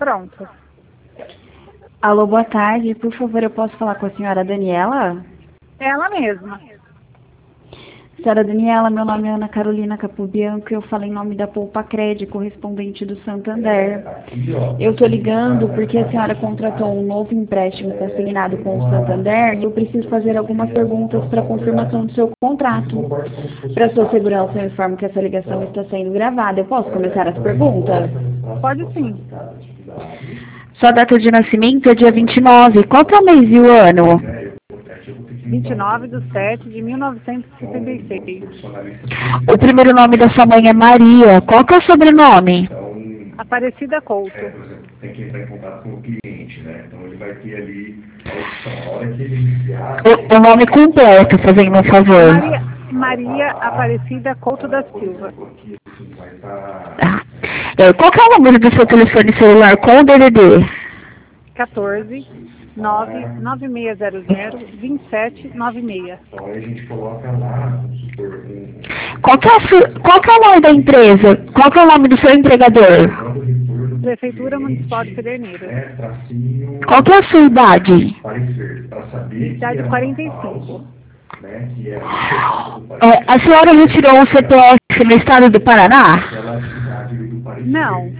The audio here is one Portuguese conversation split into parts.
pronto. Alô, boa tarde. Por favor, eu posso falar com a senhora Daniela? Ela mesma. Senhora Daniela, meu nome é Ana Carolina Capobianco e eu falo em nome da Poupa Cred, correspondente do Santander. Eu estou ligando porque a senhora contratou um novo empréstimo consignado com o Santander e eu preciso fazer algumas perguntas para confirmação do seu contrato. Para sua segurança, eu informo que essa ligação está sendo gravada. Eu posso começar as perguntas? Pode sim. Sua data de nascimento é dia 29. Qual que é o mês e o ano? 29/7/1976. O primeiro nome da sua mãe é Maria. Qual que é o sobrenome? Aparecida Couto. Tem que entrar em contato com o cliente, né? Então ele vai ter ali a opção. A hora que ele iniciar. O nome completo, fazendo um favor. Maria Aparecida Couto da Silva. Qual que é o número do seu telefone celular com o DDD? 14 99600 2796. Então aí a gente coloca lá, supor, Qual que é o nome da empresa? Qual que é o nome do seu entregador? Prefeitura Municipal de Pederneiras. Qual que é a sua idade? Idade 45. A senhora retirou o CPF no estado do Paraná? Não.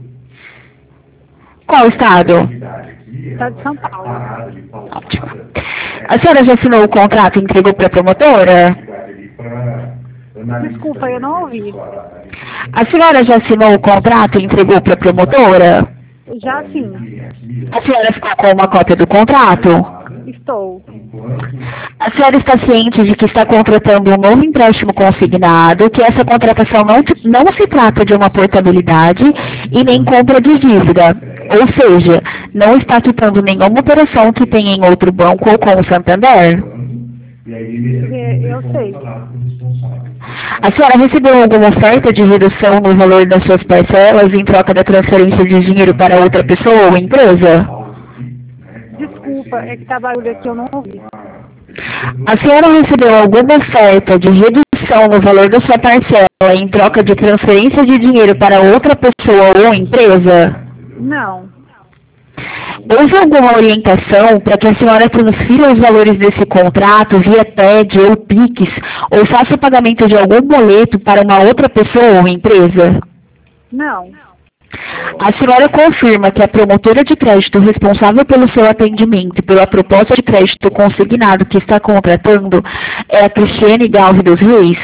Qual estado? Estado de São Paulo. Ótimo. A senhora já assinou o contrato e entregou para a promotora? Desculpa, eu não ouvi. A senhora já assinou o contrato e entregou para a promotora? Já sim. A senhora ficou com uma cópia do contrato? Estou. A senhora está ciente de que está contratando um novo empréstimo consignado, que essa contratação não se trata de uma portabilidade e nem compra de dívida. Ou seja, não está quitando nenhuma operação que tenha em outro banco ou com o Santander? Eu sei. A senhora recebeu alguma oferta de redução no valor das suas parcelas em troca da transferência de dinheiro para outra pessoa ou empresa? Desculpa, é que tá barulho aqui, eu não ouvi. A senhora recebeu alguma oferta de redução no valor da sua parcela em troca de transferência de dinheiro para outra pessoa ou empresa? Não. Houve alguma orientação para que a senhora transfira os valores desse contrato via TED ou PIX ou faça o pagamento de algum boleto para uma outra pessoa ou empresa? Não. A senhora confirma que a promotora de crédito responsável pelo seu atendimento e pela proposta de crédito consignado que está contratando é a Cristiane Galve dos Reis?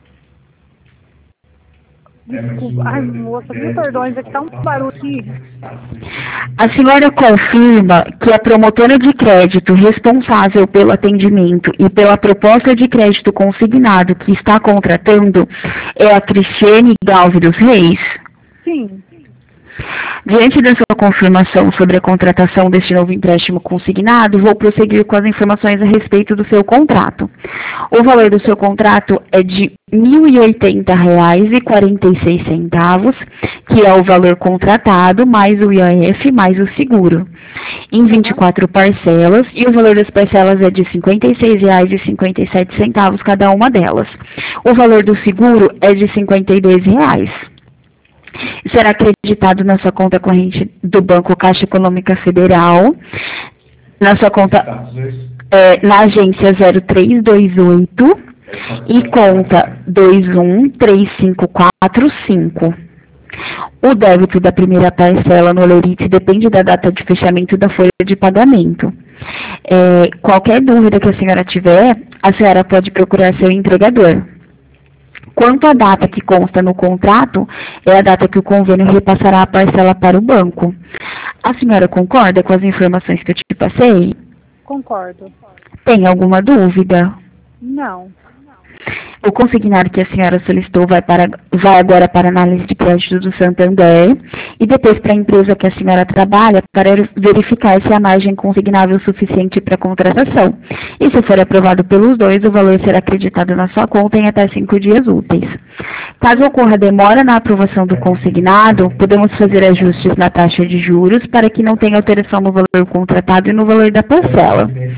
Desculpa. Ai, moça, me perdões, é que tá um barulho aqui. A senhora confirma que a promotora de crédito responsável pelo atendimento e pela proposta de crédito consignado que está contratando é a Cristiane Galve dos Reis? Sim. Diante da sua confirmação sobre a contratação deste novo empréstimo consignado, vou prosseguir com as informações a respeito do seu contrato. O valor do seu contrato é de R$ 1.080,46, que é o valor contratado, mais o IOF, mais o seguro, em 24 parcelas, e o valor das parcelas é de R$ 56,57 cada uma delas. O valor do seguro é de R$ 52. Será acreditado na sua conta corrente do Banco Caixa Econômica Federal, na sua conta na agência 0328 e conta 213545. O débito da primeira parcela no Lerite depende da data de fechamento da folha de pagamento. Qualquer dúvida que a senhora tiver, a senhora pode procurar seu entregador. Quanto à data que consta no contrato, é a data que o convênio repassará a parcela para o banco. A senhora concorda com as informações que eu te passei? Concordo. Tem alguma dúvida? Não. O consignado que a senhora solicitou vai agora para a análise de crédito do Santander e depois para a empresa que a senhora trabalha para verificar se há margem consignável suficiente para a contratação. E se for aprovado pelos dois, o valor será acreditado na sua conta em até 5 dias úteis. Caso ocorra demora na aprovação do consignado, podemos fazer ajustes na taxa de juros para que não tenha alteração no valor contratado e no valor da parcela.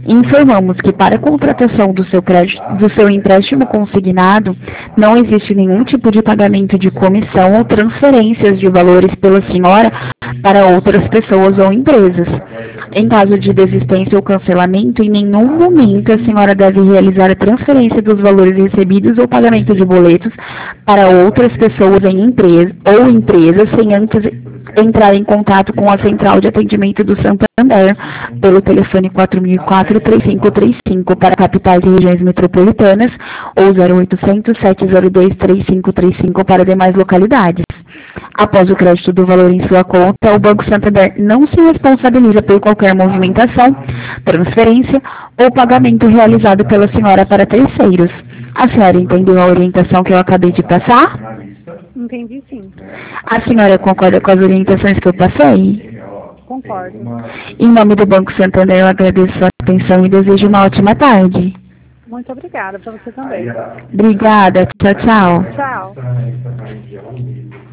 Informamos que para a contratação do seu empréstimo consignado, não existe nenhum tipo de pagamento de comissão ou transferências de valores pela senhora para outras pessoas ou empresas. Em caso de desistência ou cancelamento, em nenhum momento a senhora deve realizar a transferência dos valores recebidos ou pagamento de boletos para outras pessoas ou empresas sem antes entrar em contato com a Central de Atendimento do Santander pelo telefone 4004-3535 para capitais e regiões metropolitanas ou 0800-702-3535 para demais localidades. Após o crédito do valor em sua conta, o Banco Santander não se responsabiliza por qualquer movimentação, transferência ou pagamento realizado pela senhora para terceiros. A senhora entendeu a orientação que eu acabei de passar? Entendi, sim. A senhora concorda com as orientações que eu passei? Concordo. Em nome do Banco Santander, eu agradeço a sua atenção e desejo uma ótima tarde. Muito obrigada para você também. Obrigada. Tchau, tchau. Tchau. Essa região